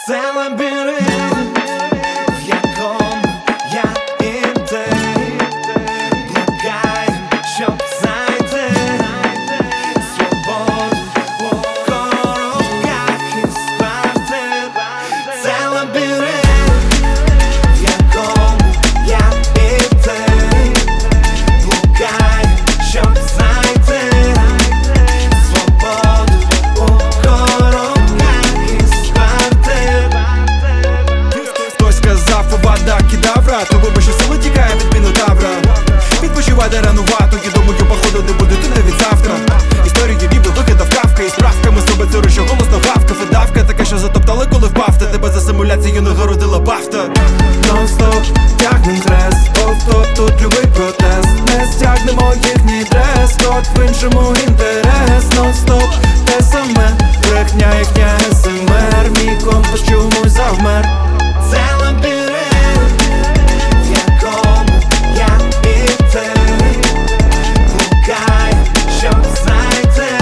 Це лабіринт, в якому я і ти блукаєм, щоб знайти свободу у коробках із квартир. Це лабіринт, в якому я і ти блукаєм, щоб знайти свободу у коробках із квартир. Хтось сказав, вода кедавра, то вибачте, сили тікає від мінотавра. Відпочивайте ранувато, я думаю, походу не буде тут навіть завтра. Історію вів, викидав Кавка, і справками себе циру, що голосно гавка. Видавка така, що затоптали, коли впав. Та тебе за симуляцію нагородила бафта. Нон-стоп, тягнем трес, оф-топ, тут любий протест. Не стягнемо їхній дрес, код в іншому інтерес. Нон-стоп, те саме, брехня їхня СМР. Мій компас чомусь завмер. Це лабіринт, в якому я і ти блукаєм, щоб знайти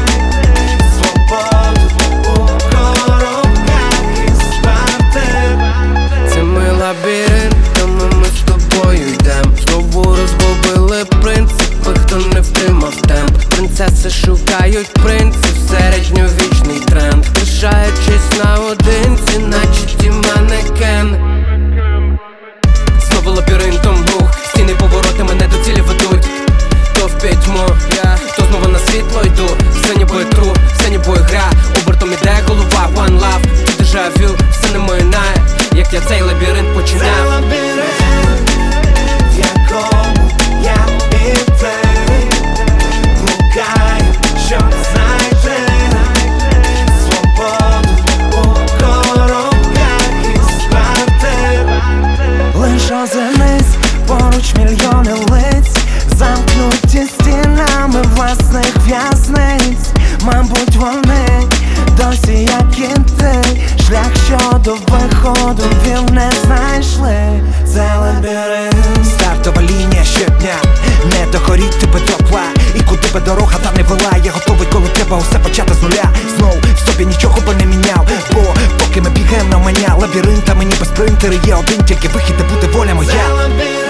свободу у коробках із квартир. Це ми лабіринт, тому ми з тобою йдем. Знову розгубили принципи, хто не втримав темп. Принцеси шукають принців, середньовічний тренд. Лишаючись наодинці, наче ті манекен. Знову лабіринтом рух, стіни повороти мене до цілі ведуть. То в пітьму, то знову на світло йду. Все ніби тру, все ніби гра. Обертом іде голова, one love. Тут дежавю, все не минає, як я цей лабіринт починав. Це лабіринт, в якому я і ти блукаєм, щоб знайти свободу у коробках із квартир. Лиш озирнись, поруч мільйони лиць, замкнуті стінами власних в'язниць. Мабуть, вони досі, як і ти, шлях, що до виходу вів, не знайшли. Це лабіринт, стартова лінія щодня, не догоріть тебе топла. І куди би дорога та не вела, я готовий, коли треба усе почати з нуля. Знов в собі нічого би не міняв, бо поки ми бігаємо на маня лабіринта, мені без спринтери є один тільки вихід, де буде воля моя.